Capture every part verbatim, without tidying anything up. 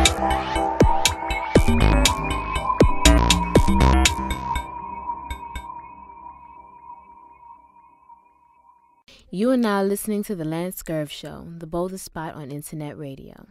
You are now listening to The Lance Scurv Show, the boldest spot on internet radio.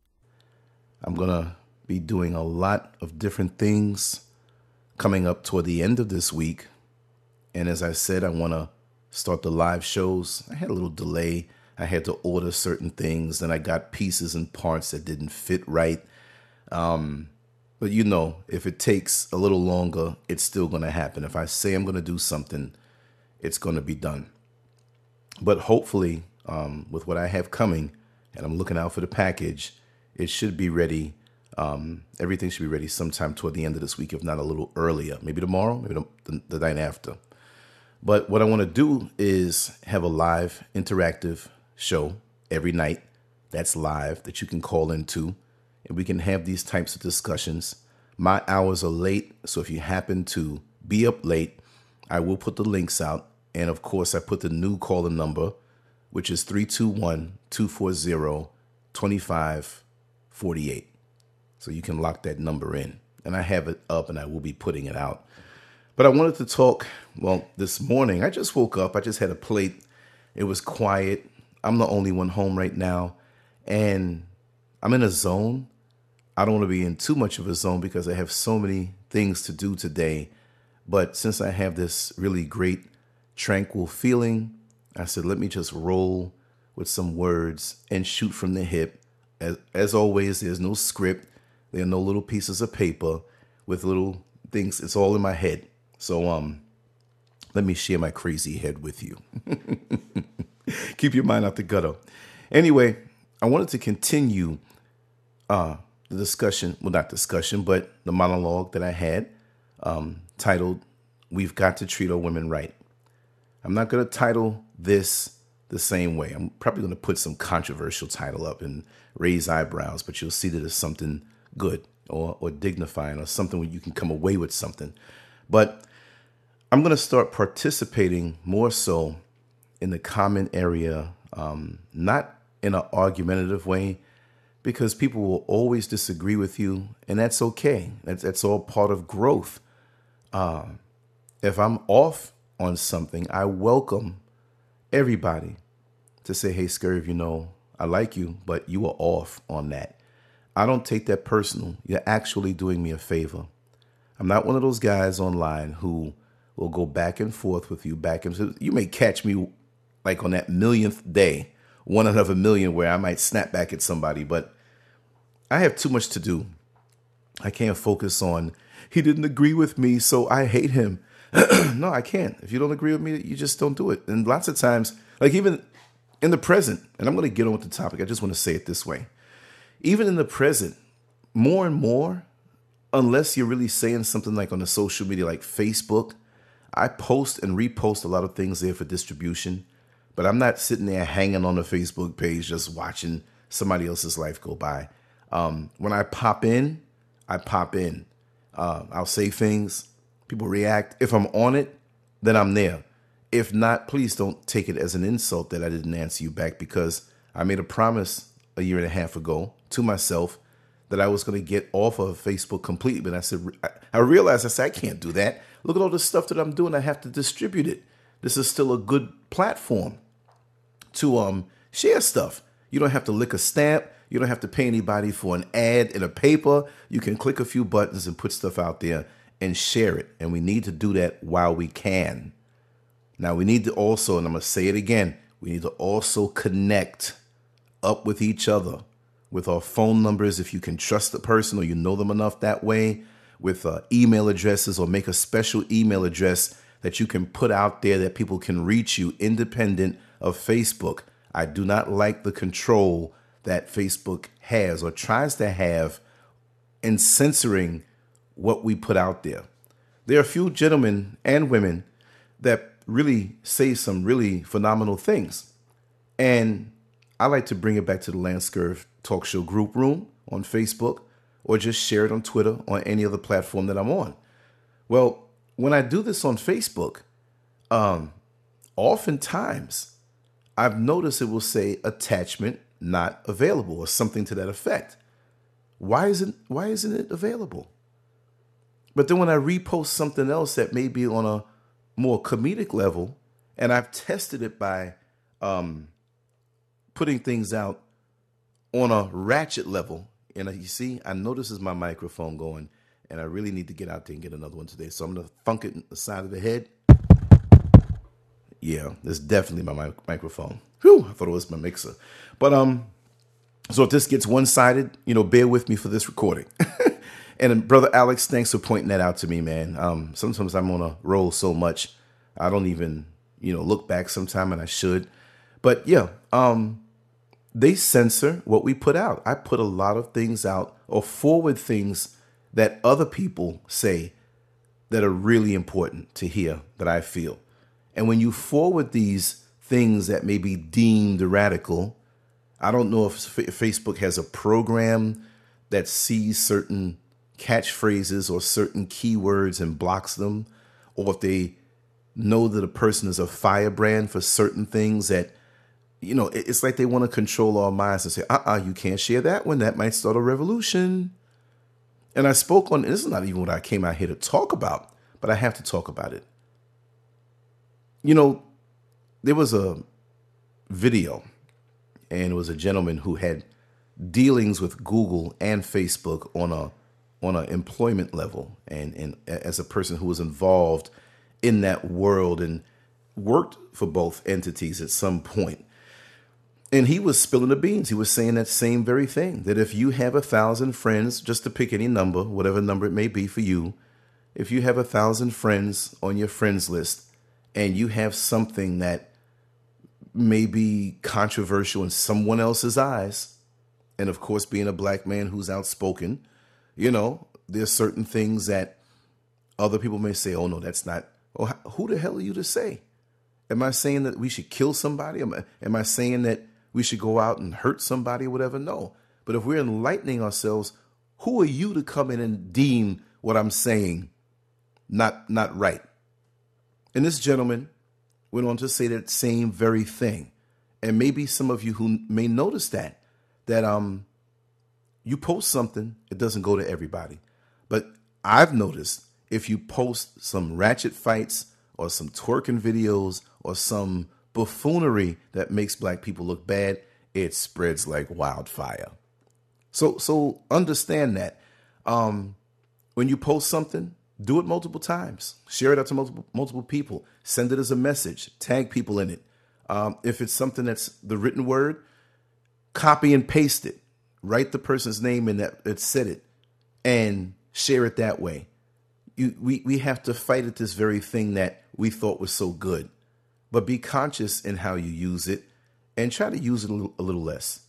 I'm going to be doing a lot of different things coming up toward the end of this week. And as I said, I want to start the live shows. I had a little delay. I had to order certain things, and I got pieces and parts that didn't fit right. Um, but you know, if it takes a little longer, it's still going to happen. If I say I'm going to do something, it's going to be done. But hopefully, um, with what I have coming, and I'm looking out for the package, it should be ready. Um, everything should be ready sometime toward the end of this week, if not a little earlier. Maybe tomorrow, maybe the, the, the night after. But what I want to do is have a live interactive show every night that's live that you can call into, and we can have these types of discussions. My hours are late, so if you happen to be up late, I will put the links out. And of course, I put the new caller number, which is three two one, two four zero, two five four eight. So you can lock that number in. And I have it up and I will be putting it out. But I wanted to talk, well, this morning, I just woke up. I just had a plate. It was quiet. I'm the only one home right now. And I'm in a zone. I don't want to be in too much of a zone because I have so many things to do today. But since I have this really great tranquil feeling, I said, let me just roll with some words and shoot from the hip. As, as always, there's no script. There are no little pieces of paper with little things. It's all in my head. So um, let me share my crazy head with you. Keep your mind out the gutter. Anyway, I wanted to continue uh, the discussion. Well, not discussion, but the monologue that I had um, titled, We've Got to Treat Our Women Right. I'm not going to title this the same way. I'm probably going to put some controversial title up and raise eyebrows, but you'll see that it's something good or, or dignifying or something where you can come away with something. But I'm going to start participating more so in the comment area, um, not in an argumentative way, because people will always disagree with you, and that's okay. That's, that's all part of growth. Uh, if I'm off on something, I welcome everybody to say, hey, Scurv, you know, I like you, but you are off on that. I don't take that personal. You're actually doing me a favor. I'm not one of those guys online who will go back and forth with you, back and forth. You may catch me like on that millionth day, one out of a million, where I might snap back at somebody, but I have too much to do. I can't focus on, he didn't agree with me, so I hate him. No, I can't. If you don't agree with me, you just don't do it. And lots of times, like even in the present, and I'm going to get on with the topic. I just want to say it this way. Even in the present, more and more, unless you're really saying something like on the social media, like Facebook, I post and repost a lot of things there for distribution, but I'm not sitting there hanging on the Facebook page, just watching somebody else's life go by. Um, when I pop in, I pop in. Uh, I'll say things. People react. If I'm on it, then I'm there. If not, please don't take it as an insult that I didn't answer you back, because I made a promise a year and a half ago to myself that I was going to get off of Facebook completely. But I said, I realized, I said, I can't do that. Look at all the stuff that I'm doing. I have to distribute it. This is still a good platform to um share stuff. You don't have to lick a stamp. You don't have to pay anybody for an ad in a paper. You can click a few buttons and put stuff out there and share it. And we need to do that while we can. Now, we need to also, and I'm going to say it again, we need to also connect up with each other with our phone numbers, if you can trust the person or you know them enough that way, with uh, email addresses, or make a special email address that you can put out there that people can reach you independent of Facebook. I do not like the control that Facebook has or tries to have in censoring what we put out there. There are a few gentlemen and women that really say some really phenomenal things. And I like to bring it back to the Lance Scurv Talk Show group room on Facebook, or just share it on Twitter, or any other platform that I'm on. Well, when I do this on Facebook, um, oftentimes I've noticed it will say attachment not available or something to that effect. Why isn't why isn't it available? But then when I repost something else that may be on a more comedic level, and I've tested it by um, putting things out on a ratchet level, and you see, I know this is my microphone going, and I really need to get out there and get another one today. So I'm going to thunk it in the side of the head. Yeah, that's definitely my mic- microphone. Whew, I thought it was my mixer. But um, so if this gets one-sided, you know, bear with me for this recording. And Brother Alex, thanks for pointing that out to me, man. Um, sometimes I'm on a roll so much, I don't even, you know, look back sometime, and I should. But yeah, um, they censor what we put out. I put a lot of things out or forward things that other people say that are really important to hear, that I feel. And when you forward these things that may be deemed radical, I don't know if F- Facebook has a program that sees certain catchphrases or certain keywords and blocks them, or if they know that a person is a firebrand for certain things that, you know, it's like they want to control our minds and say, uh-uh, you can't share that one. That might start a revolution. And I spoke on, this is not even what I came out here to talk about, but I have to talk about it. You know, there was a video, and it was a gentleman who had dealings with Google and Facebook on a on an employment level, and, and as a person who was involved in that world and worked for both entities at some point. And he was spilling the beans. He was saying that same very thing, that if you have a thousand friends, just to pick any number, whatever number it may be for you, if you have a thousand friends on your friends list and you have something that may be controversial in someone else's eyes, and of course, being a black man who's outspoken, you know, there's certain things that other people may say, oh, no, that's not. Oh, who the hell are you to say? Am I saying that we should kill somebody? Am I, am I saying that we should go out and hurt somebody or whatever? No. But if we're enlightening ourselves, who are you to come in and deem what I'm saying not, not right? And this gentleman went on to say that same very thing. And maybe some of you who may notice that, that um, you post something, it doesn't go to everybody. But I've noticed if you post some ratchet fights or some twerking videos or some buffoonery that makes black people look bad, it spreads like wildfire. So so understand that. Um, when you post something, do it multiple times. Share it out to multiple multiple people. Send it as a message. Tag people in it. Um, if it's something that's the written word, copy and paste it. Write the person's name in that that said it and share it that way. You, we, we have to fight at this very thing that we thought was so good. But be conscious in how you use it and try to use it a little, a little less.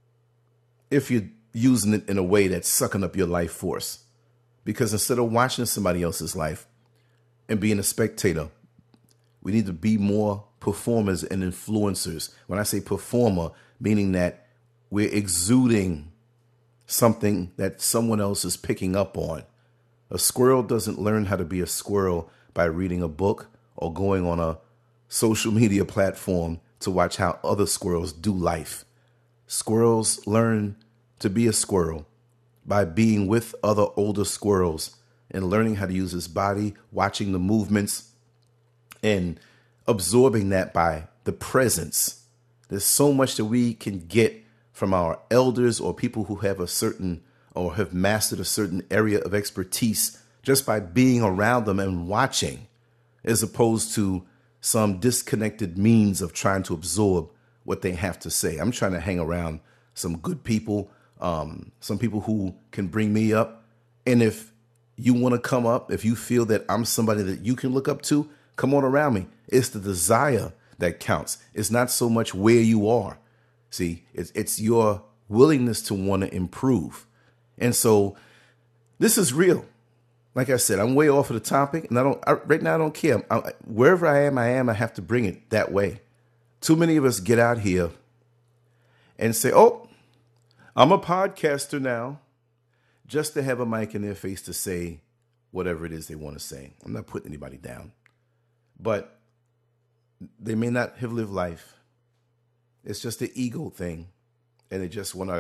If you're using it in a way that's sucking up your life force. Because instead of watching somebody else's life and being a spectator, we need to be more performers and influencers. When I say performer, meaning that we're exuding something that someone else is picking up on. A squirrel doesn't learn how to be a squirrel by reading a book or going on a social media platform to watch how other squirrels do life. Squirrels learn to be a squirrel by being with other older squirrels and learning how to use his body, watching the movements, and absorbing that by the presence. There's so much that we can get from our elders or people who have a certain or have mastered a certain area of expertise just by being around them and watching, as opposed to some disconnected means of trying to absorb what they have to say. I'm trying to hang around some good people, um, some people who can bring me up. And if you want to come up, if you feel that I'm somebody that you can look up to, come on around me. It's the desire that counts. It's not so much where you are. See, it's, it's your willingness to want to improve. And so this is real. Like I said, I'm way off of the topic, and I don't I, right now. I don't care. I, wherever I am, I am. I have to bring it that way. Too many of us get out here and say, "Oh, I'm a podcaster now," just to have a mic in their face to say whatever it is they want to say. I'm not putting anybody down, but they may not have lived life. It's just the ego thing. and they just want to.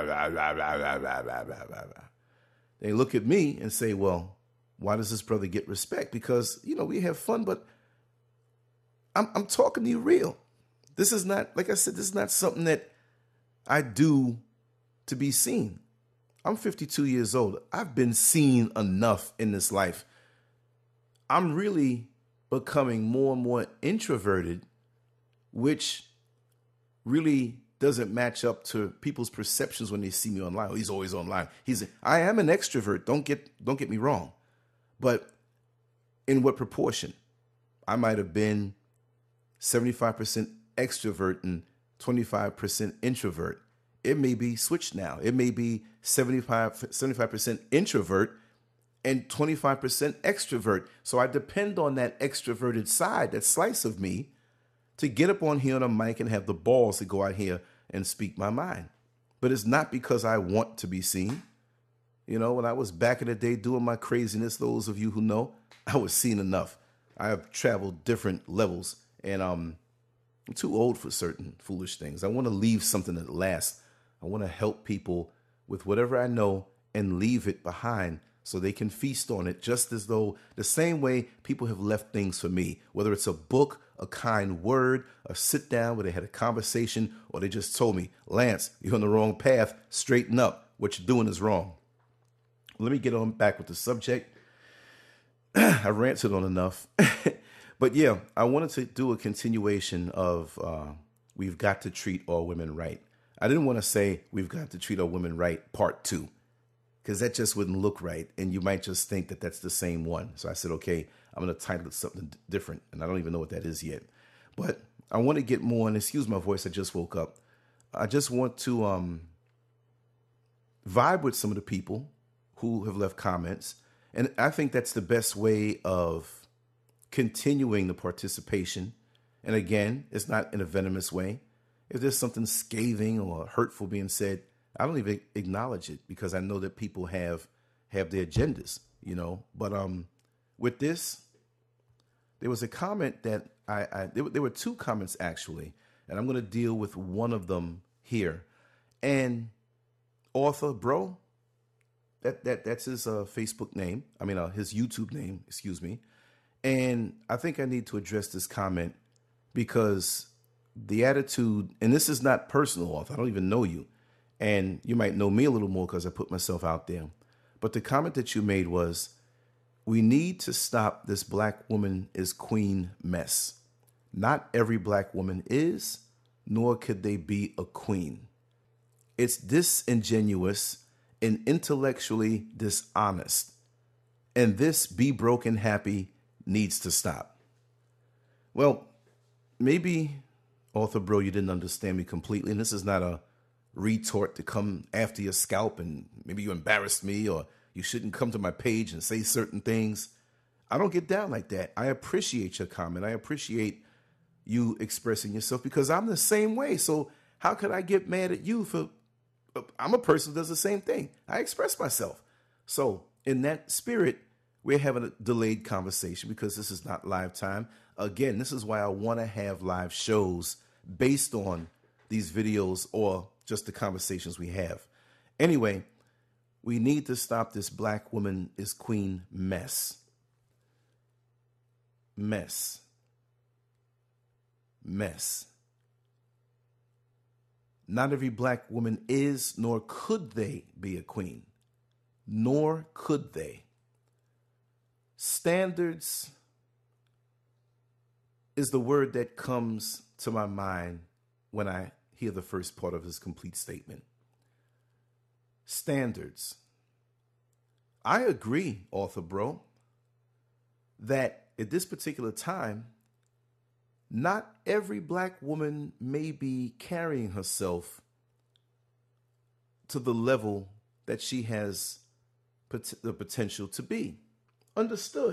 They look at me and say, well, why does this brother get respect? Because, you know, we have fun, but I'm, I'm talking to you real. This is not, like I said, this is not something that I do to be seen. I'm fifty-two years old. I've been seen enough in this life. I'm really becoming more and more introverted, which really doesn't match up to people's perceptions when they see me online. Oh, he's always online. He's I am an extrovert. Don't get don't get me wrong. But in what proportion? I might have been seventy-five percent extrovert and twenty-five percent introvert. It may be switched now. It may be seventy-five, seventy-five percent introvert and twenty-five percent extrovert. So I depend on that extroverted side, that slice of me, to get up on here on a mic and have the balls to go out here and speak my mind. But it's not because I want to be seen. You know, when I was back in the day doing my craziness, those of you who know, I was seen enough. I have traveled different levels, and um, I'm too old for certain foolish things. I want to leave something that lasts. I want to help people with whatever I know and leave it behind so they can feast on it, just as though the same way people have left things for me, whether it's a book, a kind word, a sit down where they had a conversation, or they just told me, Lance, you're on the wrong path, straighten up. What you're doing is wrong. Let me get on back with the subject. I ranted on enough. But yeah, I wanted to do a continuation of uh, we've got to treat all women right. I didn't want to say we've got to treat all women right part two, because that just wouldn't look right. And you might just think that that's the same one. So I said, okay, I'm going to title it something different. And I don't even know what that is yet. But I want to get more, and excuse my voice, I just woke up. I just want to um, vibe with some of the people who have left comments. And I think that's the best way of continuing the participation. And again, it's not in a venomous way. If there's something scathing or hurtful being said, I don't even acknowledge it, because I know that people have have their agendas, you know. But um, with this, there was a comment that I, I there, there were two comments actually, and I'm going to deal with one of them here. And author bro, that that that's his uh, Facebook name. I mean, uh, his YouTube name, excuse me. And I think I need to address this comment because the attitude, and this is not personal, author. I don't even know you. And you might know me a little more because I put myself out there. But the comment that you made was, we need to stop this black woman is queen mess. Not every black woman is, nor could they be a queen. It's disingenuous and intellectually dishonest. And this be broken happy needs to stop. Well, maybe, author bro, you didn't understand me completely. And this is not a retort to come after your scalp and maybe you embarrassed me or you shouldn't come to my page and say certain things. I don't get down like that. I appreciate your comment. I appreciate you expressing yourself because I'm the same way. So how could I get mad at you for, I'm a person who does the same thing. I express myself. So in that spirit, we're having a delayed conversation because this is not live time. Again, this is why I want to have live shows based on these videos or just the conversations we have. Anyway, we need to stop this black woman is queen mess. Mess. Mess. Not every black woman is, nor could they be a queen. Nor could they. Standards is the word that comes to my mind when I hear the first part of his complete statement. Standards. I agree, author bro, that at this particular time, not every black woman may be carrying herself to the level that she has pot- the potential to be. Understood.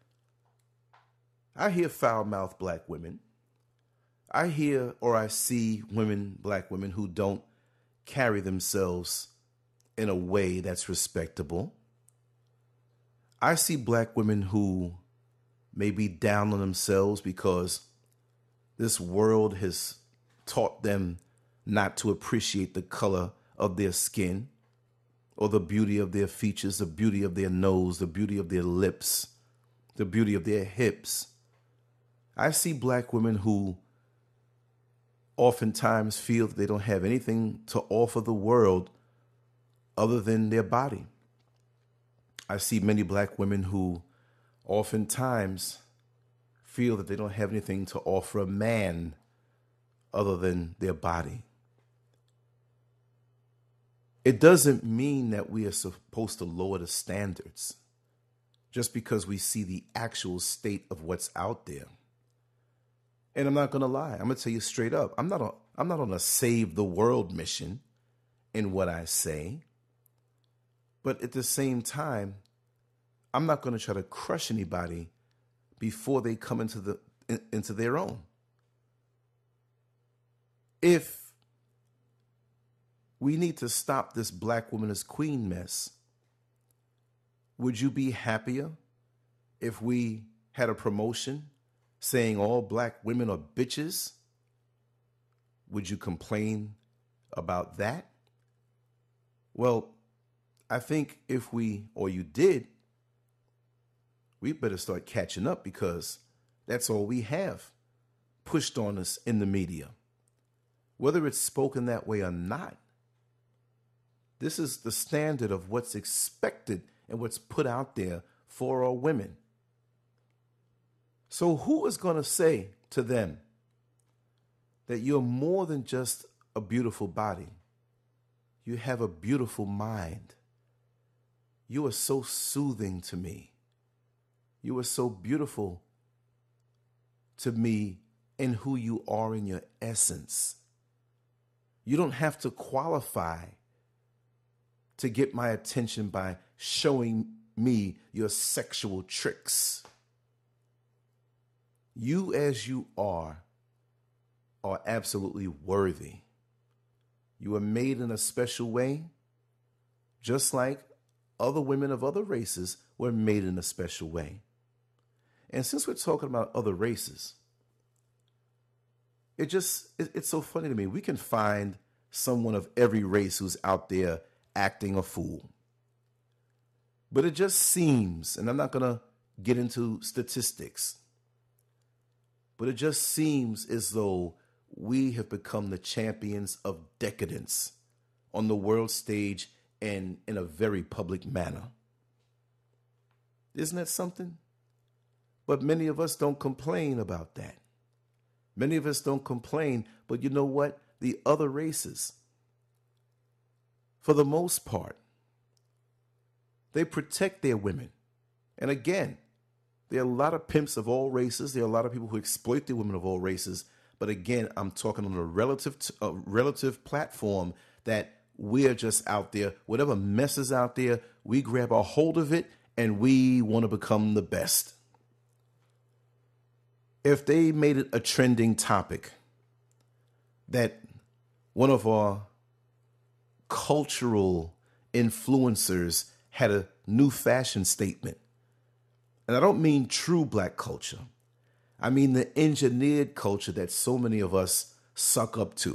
I hear foul-mouthed black women. I hear or I see women, black women, who don't carry themselves in a way that's respectable. I see black women who may be down on themselves because this world has taught them not to appreciate the color of their skin or the beauty of their features, the beauty of their nose, the beauty of their lips, the beauty of their hips. I see black women who oftentimes feel that they don't have anything to offer the world other than their body. I see many black women who oftentimes feel that they don't have anything to offer a man other than their body. It doesn't mean that we are supposed to lower the standards just because we see the actual state of what's out there. And I'm not going to lie. I'm going to tell you straight up. I'm not a, I'm not on a save the world mission in what I say. But at the same time, I'm not going to try to crush anybody before they come into the in, into their own. If we need to stop this black woman as queen mess, would you be happier if we had a promotion saying all black women are bitches? Would you complain about that? Well, I think if we, or you did, we better start catching up because that's all we have pushed on us in the media. Whether it's spoken that way or not, this is the standard of what's expected and what's put out there for our women. So who is going to say to them that you're more than just a beautiful body? You have a beautiful mind. You are so soothing to me. You are so beautiful to me in who you are in your essence. You don't have to qualify to get my attention by showing me your sexual tricks. You as you are, are absolutely worthy. You are made in a special way, just like other women of other races were made in a special way. And since we're talking about other races, it just, it, it's so funny to me. We can find someone of every race who's out there acting a fool. But it just seems, and I'm not going to get into statistics, but it just seems as though we have become the champions of decadence on the world stage and in a very public manner. Isn't that something? But many of us don't complain about that. Many of us don't complain, but you know what? The other races, for the most part, they protect their women. And again, there are a lot of pimps of all races. There are a lot of people who exploit the women of all races. But again, I'm talking on a relative t- a relative platform that we're just out there. Whatever mess is out there, we grab a hold of it and we want to become the best. If they made it a trending topic that one of our cultural influencers had a new fashion statement, and I don't mean true black culture. I mean the engineered culture that so many of us suck up to,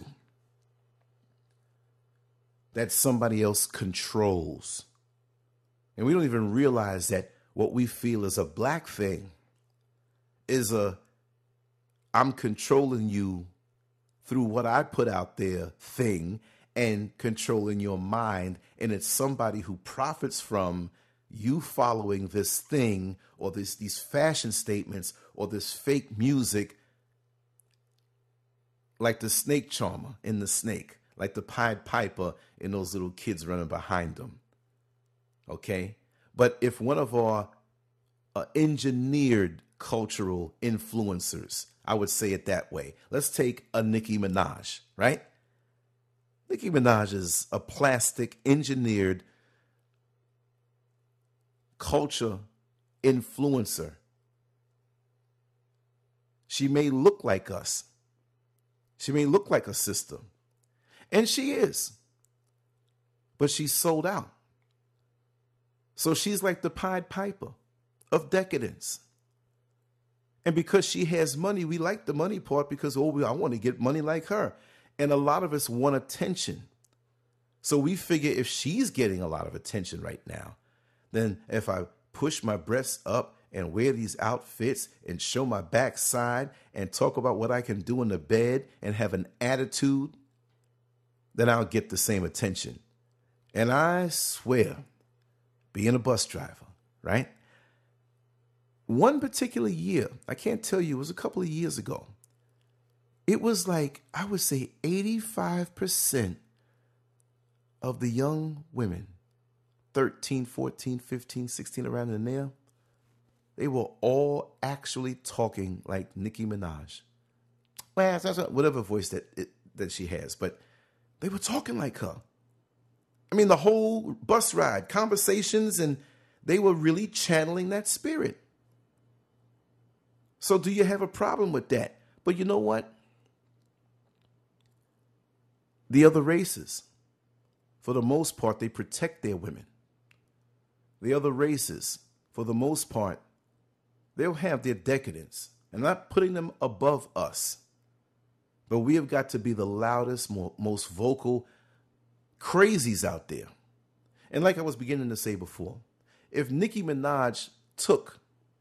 that somebody else controls. And we don't even realize that what we feel is a black thing is a I'm controlling you through what I put out there thing and controlling your mind. And it's somebody who profits from you following this thing or this these fashion statements or this fake music, like the snake charmer in The Snake, like the Pied Piper and those little kids running behind them. Okay? But if one of our uh, engineered cultural influencers, I would say it that way. Let's take a Nicki Minaj, right? Nicki Minaj is a plastic engineered culture influencer. She may look like us. She may look like a sister. And she is. But she's sold out. So she's like the Pied Piper of decadence. And because she has money, we like the money part because, oh, I want to get money like her. And a lot of us want attention. So we figure if she's getting a lot of attention right now, then if I push my breasts up and wear these outfits and show my backside and talk about what I can do in the bed and have an attitude, then I'll get the same attention. And I swear, being a bus driver, right? One particular year, I can't tell you, it was a couple of years ago. It was like, I would say eighty-five percent of the young women, thirteen, fourteen, fifteen, sixteen, around in there, they were all actually talking like Nicki Minaj. Well, that's whatever voice that it, that she has, but they were talking like her. I mean, the whole bus ride, conversations, and they were really channeling that spirit. So do you have a problem with that? But you know what? The other races, for the most part, they protect their women. The other races, for the most part, they'll have their decadence. And I'm not putting them above us. But we have got to be the loudest, more, most vocal crazies out there. And like I was beginning to say before, if Nicki Minaj took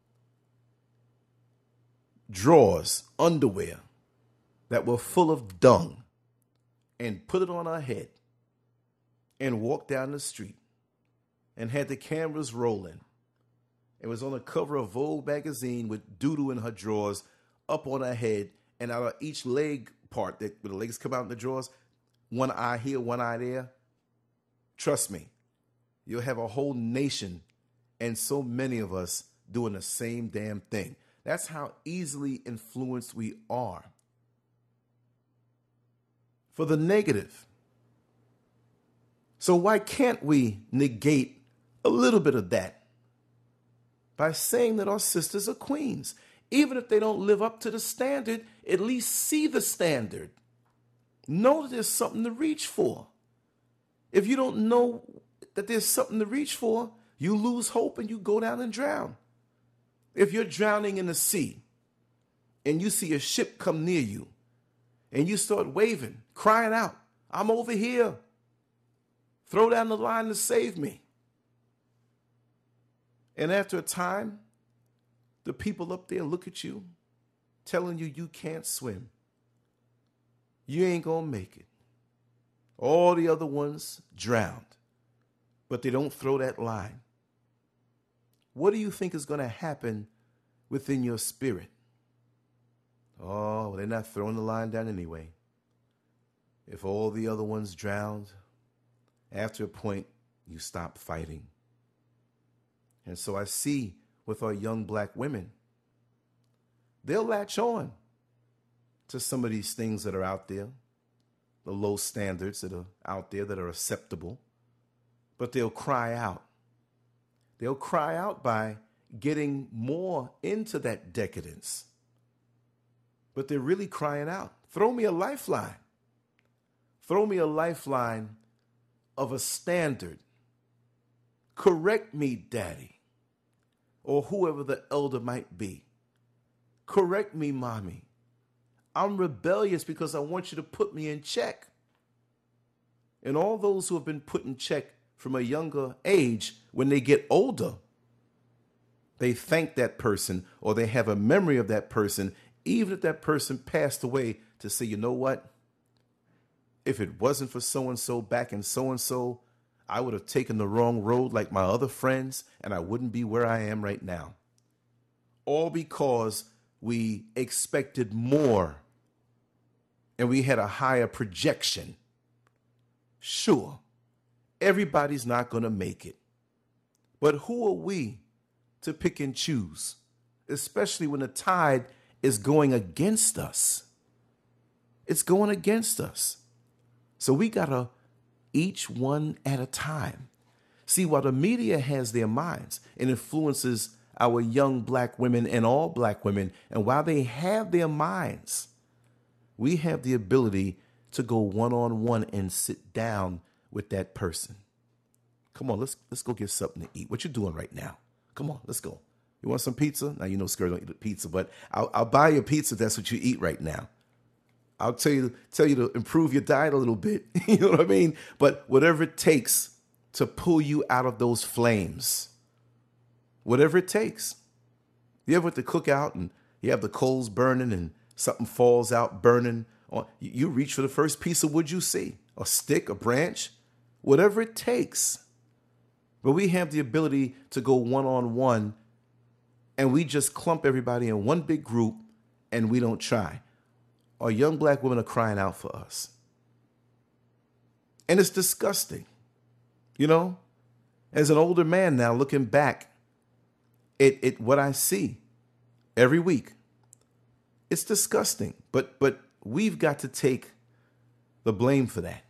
drawers, underwear that were full of dung and put it on her head and walked down the street and had the cameras rolling, it was on the cover of Vogue magazine with doo-doo in her drawers up on her head, and out of each leg part, that where the legs come out in the drawers, one eye here, one eye there. Trust me, you'll have a whole nation and so many of us doing the same damn thing. That's how easily influenced we are. For the negative. So why can't we negate a little bit of that by saying that our sisters are queens? Even if they don't live up to the standard, at least see the standard. Know that there's something to reach for. If you don't know that there's something to reach for, you lose hope and you go down and drown. If you're drowning in the sea and you see a ship come near you and you start waving, crying out, I'm over here. Throw down the line to save me. And after a time, the people up there look at you, telling you you can't swim. You ain't gonna make it. All the other ones drowned, but they don't throw that line. What do you think is gonna happen within your spirit? Oh, they're not throwing the line down anyway. If all the other ones drowned, after a point, you stop fighting. And so I see with our young black women, they'll latch on to some of these things that are out there, the low standards that are out there that are acceptable, but they'll cry out. They'll cry out by getting more into that decadence. But they're really crying out, throw me a lifeline. Throw me a lifeline of a standard. Correct me, Daddy. Or whoever the elder might be. Correct me, Mommy. I'm rebellious because I want you to put me in check. And all those who have been put in check from a younger age, when they get older, they thank that person or they have a memory of that person, even if that person passed away, to say, you know what? If it wasn't for so-and-so back in so-and-so, I would have taken the wrong road like my other friends, and I wouldn't be where I am right now. All because we expected more and we had a higher projection. Sure, everybody's not going to make it. But who are we to pick and choose, especially when the tide is going against us? It's going against us. So we got to each one at a time. See, while the media has their minds and influences our young black women and all black women, and while they have their minds, we have the ability to go one-on-one and sit down with that person. Come on, let's let's go get something to eat. What you doing right now? Come on, let's go. You want some pizza? Now, you know Skirt don't eat pizza, but I'll, I'll buy you pizza if that's what you eat right now. I'll tell you, tell you to improve your diet a little bit. You know what I mean? But whatever it takes to pull you out of those flames, whatever it takes. You ever went to cook out and you have the coals burning and something falls out burning? On, you reach for the first piece of wood you see, a stick, a branch, whatever it takes. But we have the ability to go one-on-one and we just clump everybody in one big group and we don't try. Our young black women are crying out for us. And it's disgusting. You know, as an older man now looking back, it, it what I see every week, it's disgusting. But but we've got to take the blame for that.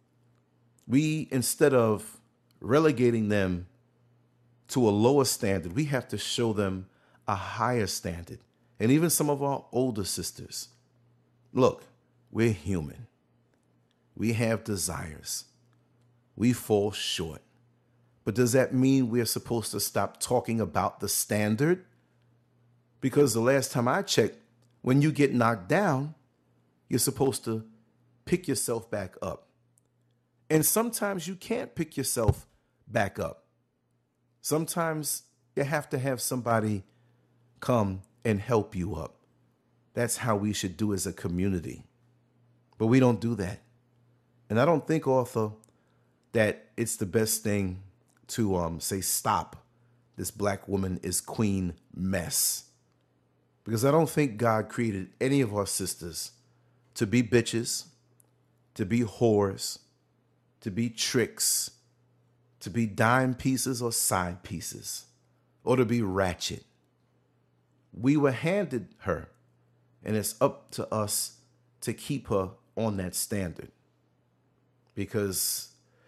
We, instead of relegating them to a lower standard, we have to show them a higher standard. And even some of our older sisters, look, we're human. We have desires. We fall short. But does that mean we're supposed to stop talking about the standard? Because the last time I checked, when you get knocked down, you're supposed to pick yourself back up. And sometimes you can't pick yourself back up. Sometimes you have to have somebody come and help you up. That's how we should do as a community. But we don't do that. And I don't think, Arthur, that it's the best thing to um, say, stop this black woman is queen mess. Because I don't think God created any of our sisters to be bitches, to be whores, to be tricks, to be dime pieces or side pieces, or to be ratchet. We were handed her, and it's up to us to keep her on that standard. Because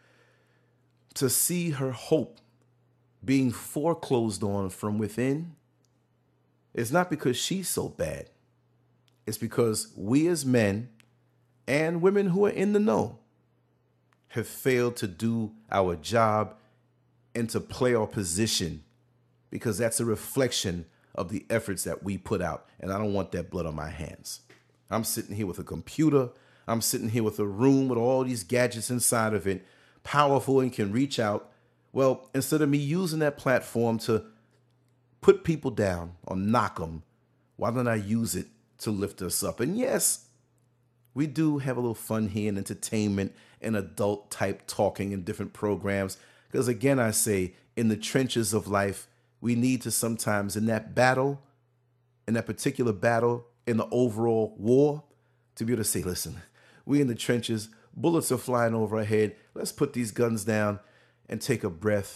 to see her hope being foreclosed on from within, it's not because she's so bad. It's because we as men and women who are in the know have failed to do our job and to play our position, because that's a reflection of the efforts that we put out. And I don't want that blood on my hands. I'm sitting here with a computer. I'm sitting here with a room with all these gadgets inside of it, powerful and can reach out. Well, instead of me using that platform to put people down or knock them, why don't I use it to lift us up? And yes, we do have a little fun here and entertainment and adult type talking in different programs. Because again, I say, in the trenches of life, we need to sometimes, in that battle, in that particular battle, in the overall war, to be able to say, listen, we in the trenches, bullets are flying over our head. Let's put these guns down and take a breath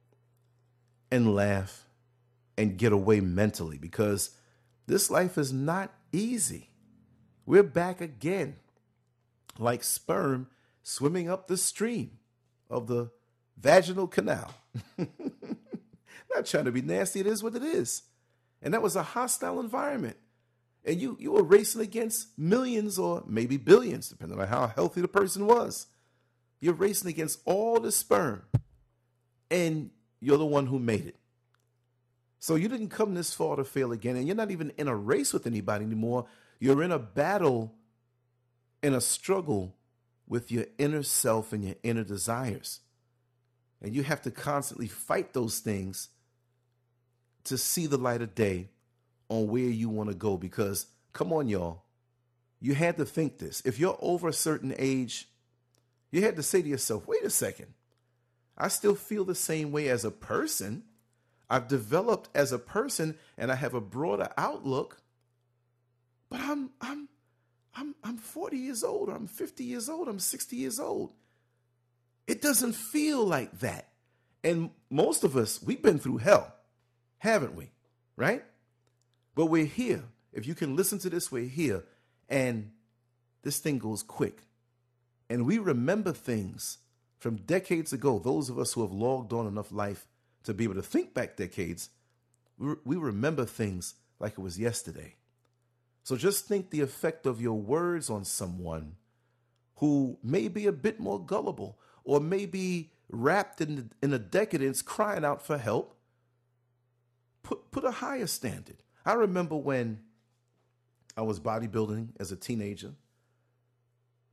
and laugh and get away mentally, because this life is not easy. We're back again, like sperm swimming up the stream of the vaginal canal. Not trying to be nasty, it is what it is. And that was a hostile environment. And you, you were racing against millions or maybe billions, depending on how healthy the person was. You're racing against all the sperm, and you're the one who made it. So you didn't come this far to fail again, and you're not even in a race with anybody anymore. You're in a battle, in a struggle with your inner self and your inner desires. And you have to constantly fight those things to see the light of day on where you want to go. Because, come on, y'all, you had to think this. If you're over a certain age, you had to say to yourself, wait a second, I still feel the same way as a person. I've developed as a person and I have a broader outlook, but I'm I'm I'm I'm forty years old, or I'm fifty years old, I'm sixty years old. It doesn't feel like that. And most of us, we've been through hell, haven't we? Right? But we're here. If you can listen to this, we're here. And this thing goes quick. And we remember things from decades ago. Those of us who have logged on enough life to be able to think back decades, we remember things like it was yesterday. So just think the effect of your words on someone who may be a bit more gullible, or may be wrapped in, in a decadence, crying out for help. Put, put a higher standard. I remember when I was bodybuilding as a teenager,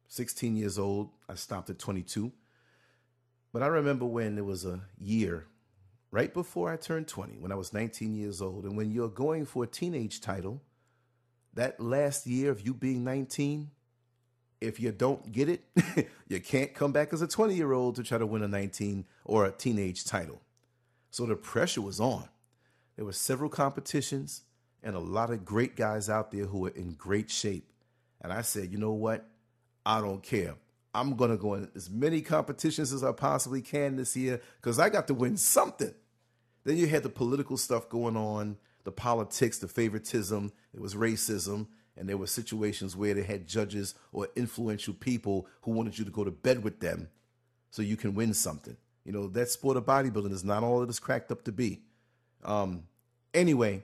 sixteen years old. I stopped at twenty-two. But I remember when there was a year right before I turned twenty, when I was nineteen years old. And when you're going for a teenage title, that last year of you being nineteen, if you don't get it, you can't come back as a twenty-year-old to try to win a nineteen or a teenage title. So the pressure was on. There were several competitions and a lot of great guys out there who were in great shape. And I said, you know what? I don't care. I'm going to go in as many competitions as I possibly can this year because I got to win something. Then you had the political stuff going on, the politics, the favoritism, it was racism, and there were situations where they had judges or influential people who wanted you to go to bed with them so you can win something. You know, that sport of bodybuilding is not all it is cracked up to be. Um, anyway,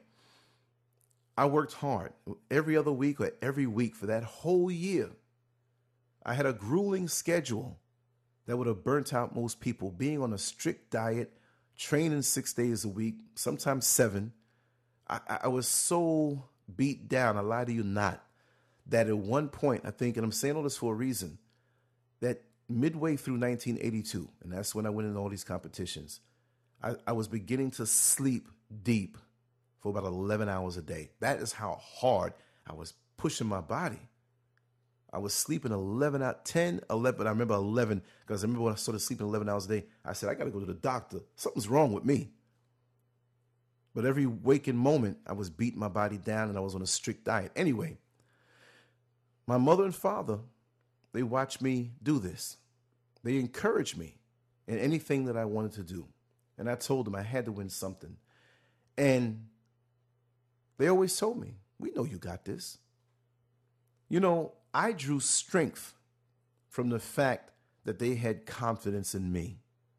I worked hard every other week or every week for that whole year. I had a grueling schedule that would have burnt out most people, being on a strict diet, training six days a week, sometimes seven. I, I was so beat down, I lie to you not, that at one point, I think, and I'm saying all this for a reason, that midway through nineteen eighty-two, and that's when I went into all these competitions, I, I was beginning to sleep deep for about eleven hours a day. That is how hard I was pushing my body. I was sleeping eleven out, ten, eleven, but I remember eleven, because I remember when I started sleeping eleven hours a day, I said, I got to go to the doctor. Something's wrong with me. But every waking moment, I was beating my body down and I was on a strict diet. Anyway, my mother and father, they watched me do this. They encouraged me in anything that I wanted to do. And I told them I had to win something. And they always told me, we know you got this. You know, I drew strength from the fact that they had confidence in me.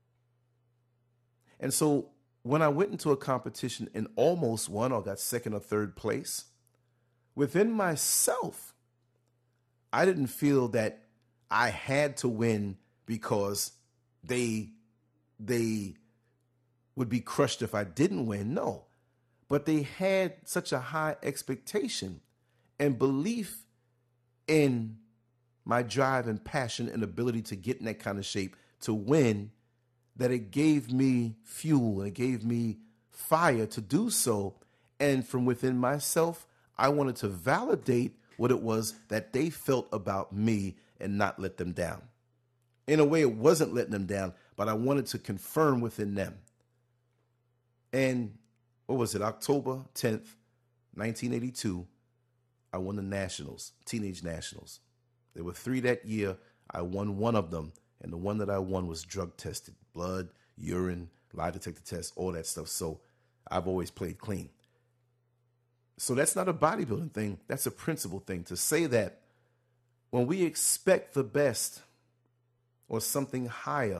And so when I went into a competition and almost won or got second or third place, within myself, I didn't feel that I had to win because they, they would be crushed if I didn't win. No, but they had such a high expectation and belief in my drive and passion and ability to get in that kind of shape to win, that it gave me fuel, it gave me fire to do so. And from within myself, I wanted to validate what it was that they felt about me and not let them down. In a way, it wasn't letting them down, but I wanted to confirm within them. And what was it, October tenth, nineteen eighty-two, I won the Nationals, Teenage Nationals. There were three that year. I won one of them, and the one that I won was drug tested. Blood, urine, lie detector test, all that stuff. So I've always played clean. So that's not a bodybuilding thing. That's a principle thing. To say that when we expect the best or something higher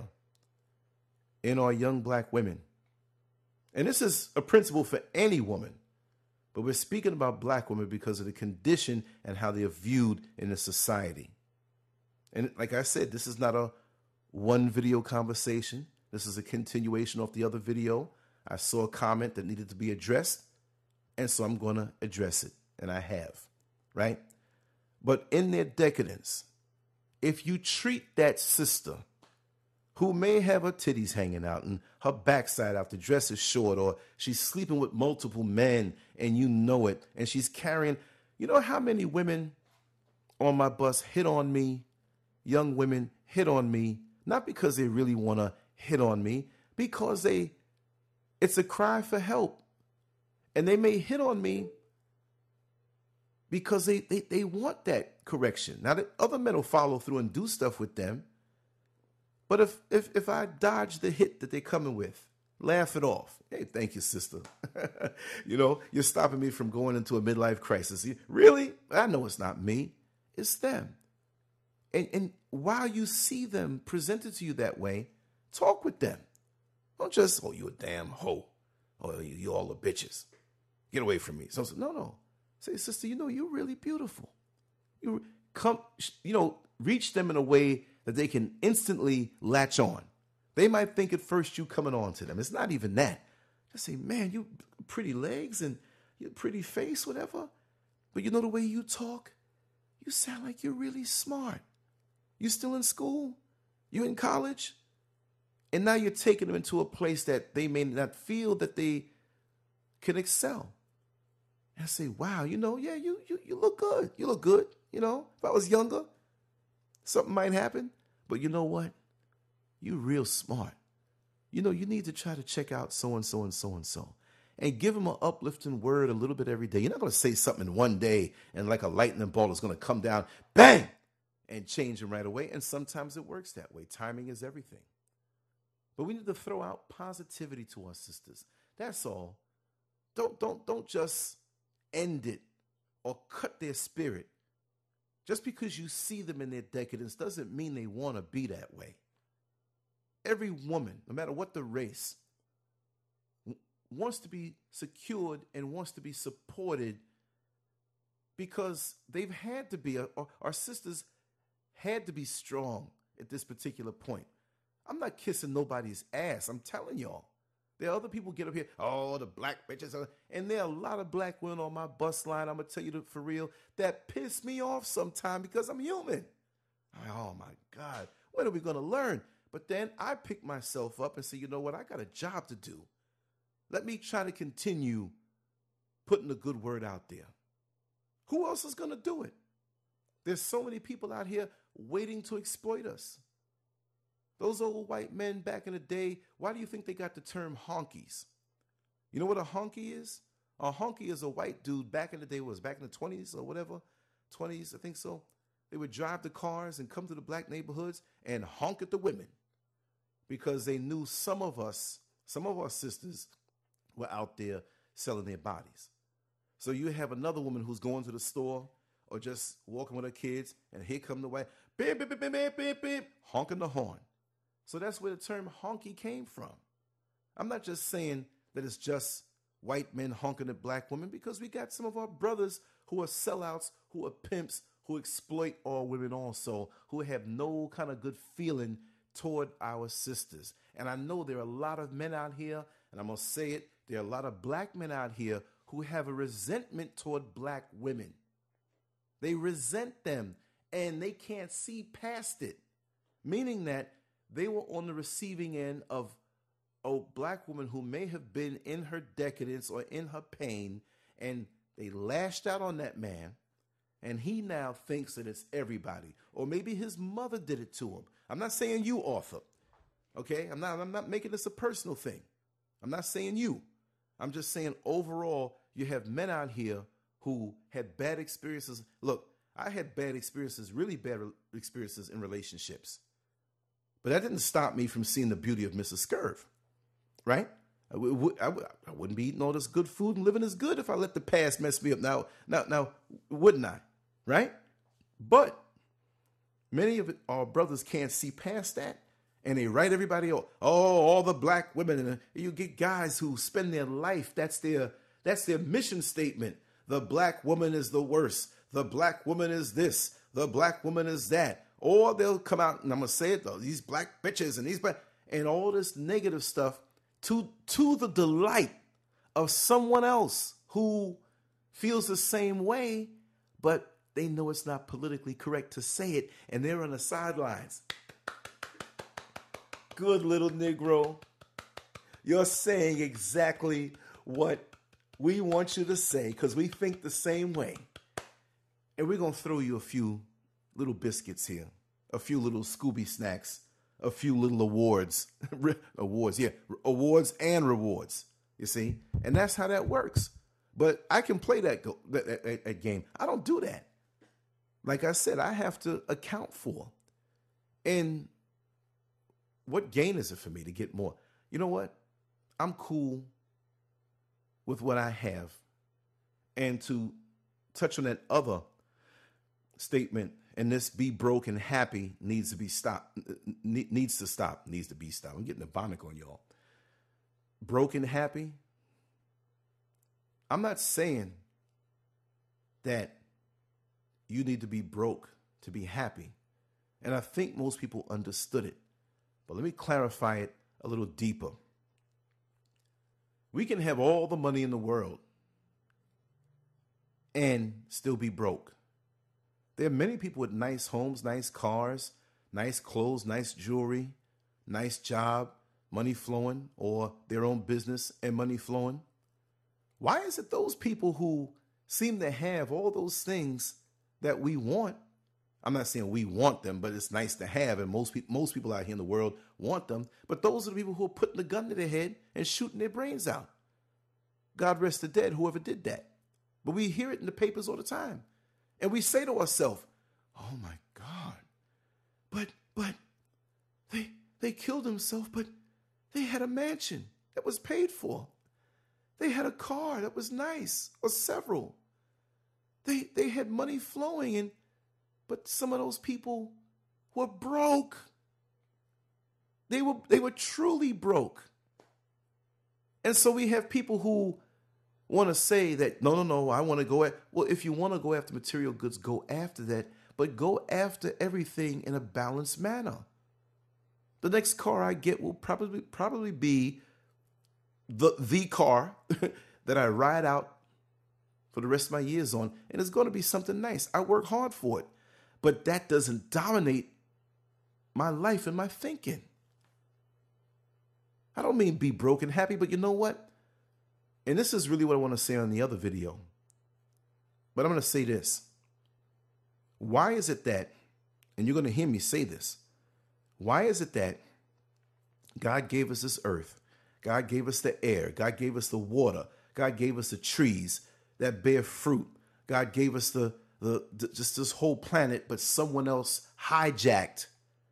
in our young black women, and this is a principle for any woman, but we're speaking about black women because of the condition and how they are viewed in the society. And like I said, this is not a one video conversation. This is a continuation of the other video. I saw a comment that needed to be addressed, and so I'm going to address it, and I have, right? But in their decadence, if you treat that sister who may have her titties hanging out and her backside out, the dress is short, or she's sleeping with multiple men and you know it, and she's carrying, you know how many women on my bus hit on me, young women hit on me, not because they really want to hit on me, because they, it's a cry for help. And they may hit on me because they, they, they want that correction. Now, the other men will follow through and do stuff with them. But if, if, if I dodge the hit that they're coming with, laugh it off. Hey, thank you, sister. You know, you're stopping me from going into a midlife crisis. Really? I know it's not me. It's them. And, and while you see them presented to you that way, talk with them. Don't just, oh, you a damn hoe. Oh, you, you all are bitches. Get away from me. So, so no, no. Say, sister, you know, you're really beautiful. You come, you know, reach them in a way that they can instantly latch on. They might think at first you coming on to them. It's not even that. Just say, man, you pretty legs and your pretty face, whatever. But you know the way you talk? You sound like you're really smart. You still in school? You in college? And now you're taking them into a place that they may not feel that they can excel. And I say, wow, you know, yeah, you you you look good. You look good. You know, if I was younger, something might happen. But you know what? You're real smart. You know, you need to try to check out so-and-so and so-and-so. And give them an uplifting word a little bit every day. You're not going to say something in one day and like a lightning ball is going to come down, bang, and change them right away. And sometimes it works that way. Timing is everything. But we need to throw out positivity to our sisters. That's all. Don't, don't, don't just end it or cut their spirit. Just because you see them in their decadence doesn't mean they want to be that way. Every woman, no matter what the race, wants to be secured and wants to be supported because they've had to be, or our sisters had to be strong at this particular point. I'm not kissing nobody's ass. I'm telling y'all. There are other people get up here, oh, the black bitches. Are, and there are a lot of black women on my bus line, I'm going to tell you for real, that piss me off sometime because I'm human. Oh, my God. When are we going to learn? But then I pick myself up and say, you know what? I got a job to do. Let me try to continue putting a good word out there. Who else is going to do it? There's so many people out here waiting to exploit us. Those old white men back in the day, why do you think they got the term honkies? You know what a honky is? A honky is a white dude back in the day, was back in the twenties or whatever, twenties, I think so. They would drive the cars and come to the black neighborhoods and honk at the women because they knew some of us, some of our sisters were out there selling their bodies. So you have another woman who's going to the store or just walking with her kids, and here come the white, beep, beep, beep, beep, beep, beep, beep, honking the horn. So that's where the term honky came from. I'm not just saying that it's just white men honking at black women, because we got some of our brothers who are sellouts, who are pimps, who exploit all women also, who have no kind of good feeling toward our sisters. And I know there are a lot of men out here, and I'm going to say it, there are a lot of black men out here who have a resentment toward black women. They resent them, and they can't see past it, meaning that they were on the receiving end of a black woman who may have been in her decadence or in her pain, and they lashed out on that man, and he now thinks that it's everybody. Or maybe his mother did it to him. I'm not saying you, Arthur. Okay? I'm not, I'm not making this a personal thing. I'm not saying you. I'm just saying overall, you have men out here who had bad experiences. Look, I had bad experiences, really bad re- experiences in relationships. But that didn't stop me from seeing the beauty of Missus Scurv, right? I, w- I, w- I wouldn't be eating all this good food and living as good if I let the past mess me up. Now, now, now, wouldn't I? Right? But many of our brothers can't see past that, and they write everybody off. Oh, all the black women, and you get guys who spend their life. That's their that's their mission statement. The black woman is the worst. The black woman is this. The black woman is that. Or they'll come out, and I'm gonna say it though, these black bitches and these black and all this negative stuff to to the delight of someone else who feels the same way, but they know it's not politically correct to say it, and they're on the sidelines. Good little Negro. You're saying exactly what we want you to say, because we think the same way. And we're going to throw you a few little biscuits here, a few little Scooby snacks, a few little awards. awards, yeah, awards and rewards, you see? And that's how that works. But I can play that, go, that, that, that game. I don't do that. Like I said, I have to account for. And what gain is it for me to get more? You know what? I'm cool with what I have. And to touch on that other statement, and this be broke and happy needs to be stopped, needs to stop, needs to be stopped. I'm getting a bonic on y'all. Broke and happy. I'm not saying that you need to be broke to be happy. And I think most people understood it. But let me clarify it a little deeper. We can have all the money in the world and still be broke. There are many people with nice homes, nice cars, nice clothes, nice jewelry, nice job, money flowing, or their own business and money flowing? Why is it those people who seem to have all those things that we want? I'm not saying we want them, but it's nice to have, and most people, most people out here in the world want them. But those are the people who are putting the gun to their head and shooting their brains out. God rest the dead, whoever did that. But we hear it in the papers all the time, and we say to ourselves, "Oh my God, but but they they killed themselves, but they had a mansion that was paid for. They had a car that was nice, or several. They they had money flowing, and but some of those people were broke. They were they were truly broke." And so we have people who want to say that, no, no, no, I want to go at, well, if you want to go after material goods, go after that, but go after everything in a balanced manner. The next car I get will probably probably be the the car that I ride out for the rest of my years on, and it's going to be something nice. I work hard for it, but that doesn't dominate my life and my thinking. I don't mean be broke and happy, but you know what? And this is really what I want to say on the other video. But I'm going to say this. Why is it that, and you're going to hear me say this, why is it that God gave us this earth, God gave us the air, God gave us the water, God gave us the trees that bear fruit, God gave us the, the, the just this whole planet, but someone else hijacked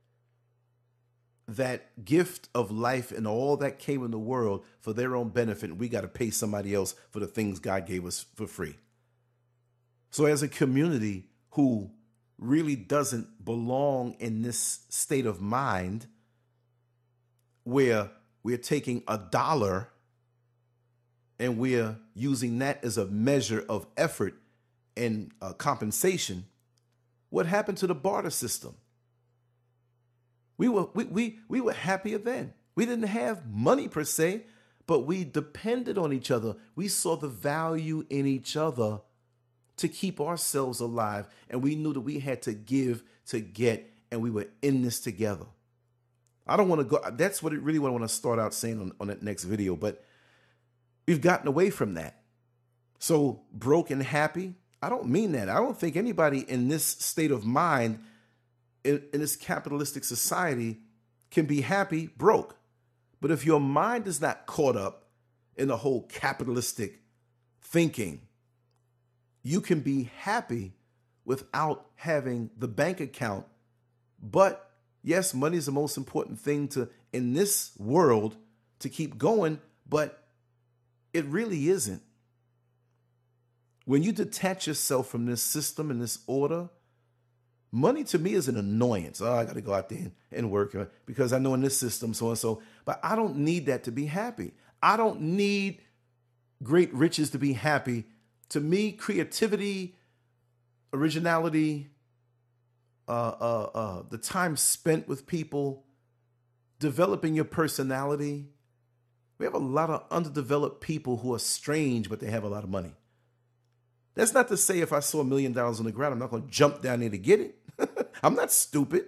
that gift of life and all that came in the world for their own benefit, and we got to pay somebody else for the things God gave us for free. So as a community who really doesn't belong in this state of mind where we're taking a dollar and we're using that as a measure of effort and uh, compensation, what happened to the barter system? We were we, we we were happier then. We didn't have money per se, but we depended on each other. We saw the value in each other to keep ourselves alive, and we knew that we had to give to get, and we were in this together. I don't want to go. That's what it really what I want to start out saying on, on that next video, but we've gotten away from that. So broke and happy, I don't mean that. I don't think anybody in this state of mind In, in this capitalistic society can be happy broke. But if your mind is not caught up in the whole capitalistic thinking, you can be happy without having the bank account. But yes, money is the most important thing to in this world to keep going, but it really isn't. When you detach yourself from this system and this order, money to me is an annoyance. Oh, I got to go out there and, and work because I know in this system, so and so. But I don't need that to be happy. I don't need great riches to be happy. To me, creativity, originality, uh, uh, uh, the time spent with people, developing your personality. We have a lot of underdeveloped people who are strange, but they have a lot of money. That's not to say if I saw a million dollars on the ground, I'm not going to jump down there to get it. I'm not stupid.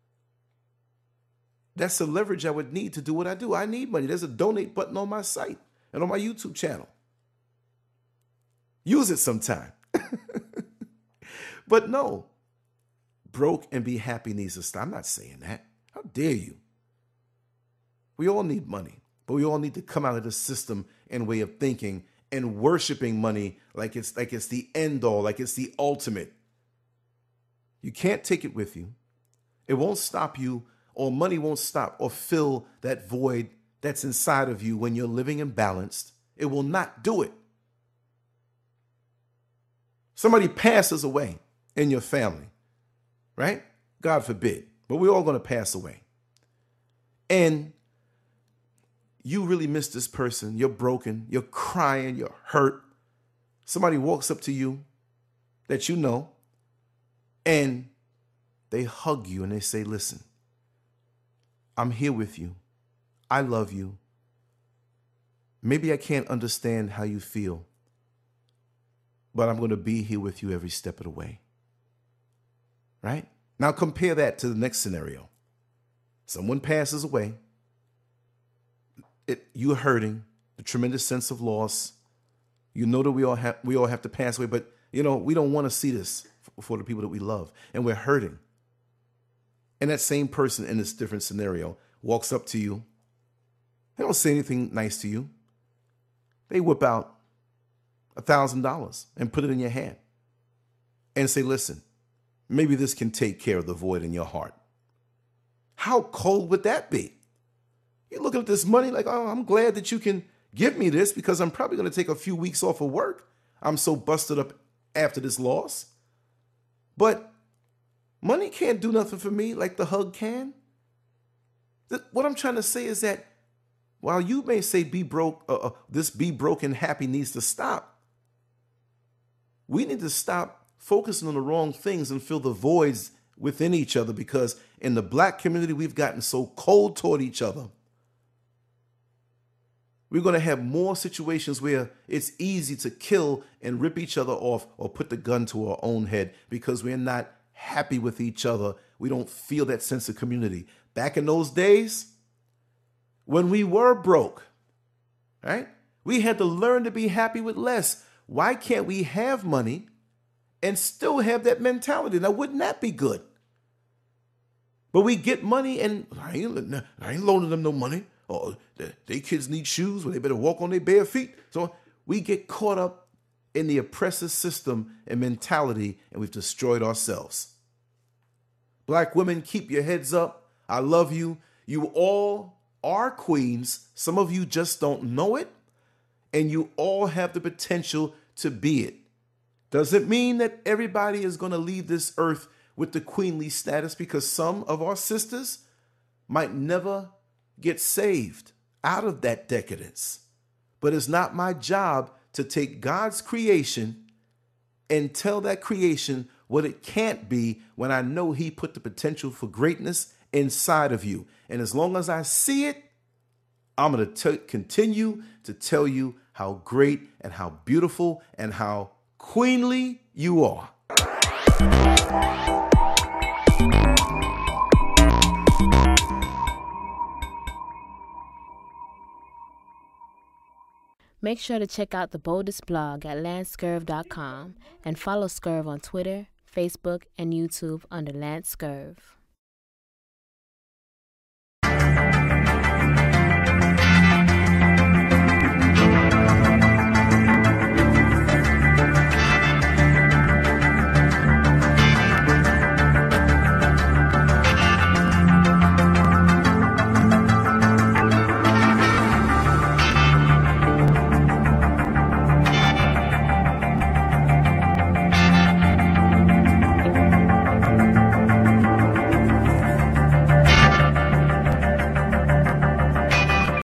That's the leverage I would need to do what I do. I need money. There's a donate button on my site and on my YouTube channel. Use it sometime. But no, broke and be happy needs to stop. I'm not saying that. How dare you? We all need money, but we all need to come out of the system and way of thinking and worshiping money like it's like it's the end all, like it's the ultimate. You can't take it with you. It won't stop you, or money won't stop or fill that void that's inside of you when you're living imbalanced. It will not do it. Somebody passes away in your family, right? God forbid, but we're all going to pass away. And you really miss this person. You're broken. You're crying. You're hurt. Somebody walks up to you that you know, and they hug you and they say, listen, I'm here with you. I love you. Maybe I can't understand how you feel, but I'm going to be here with you every step of the way. Right? Now compare that to the next scenario. Someone passes away. It, you're hurting, the tremendous sense of loss. You know that we all have we all have to pass away, but you know we don't want to see this for the people that we love, and we're hurting. And that same person in this different scenario walks up to you. They don't say anything nice to you. They whip out a thousand dollars and put it in your hand and say, "Listen, maybe this can take care of the void in your heart." How cold would that be? You're looking at this money like, "Oh, I'm glad that you can give me this because I'm probably going to take a few weeks off of work. I'm so busted up after this loss." But money can't do nothing for me like the hug can. What I'm trying to say is that while you may say be broke, uh, uh, this be broken happy needs to stop, we need to stop focusing on the wrong things and fill the voids within each other, because in the black community, we've gotten so cold toward each other. We're going to have more situations where it's easy to kill and rip each other off or put the gun to our own head because we're not happy with each other. We don't feel that sense of community. Back in those days, when we were broke, right, we had to learn to be happy with less. Why can't we have money and still have that mentality? Now, wouldn't that be good? But we get money and I ain't, I ain't loaning them no money. Or they kids need shoes, well, they better walk on their bare feet. So we get caught up in the oppressive system and mentality, and we've destroyed ourselves. Black women, keep your heads up. I love you. You all are queens. Some of you just don't know it, and you all have the potential to be it. Does it mean that everybody is going to leave this earth with the queenly status? Because some of our sisters might never get saved out of that decadence. But it's not my job to take God's creation and tell that creation what it can't be when I know he put the potential for greatness inside of you. And as long as I see it, I'm going to continue to tell you how great and how beautiful and how queenly you are. Make sure to check out the boldest blog at lance scurv dot com and follow Scurv on Twitter, Facebook, and YouTube under Lance Scurv.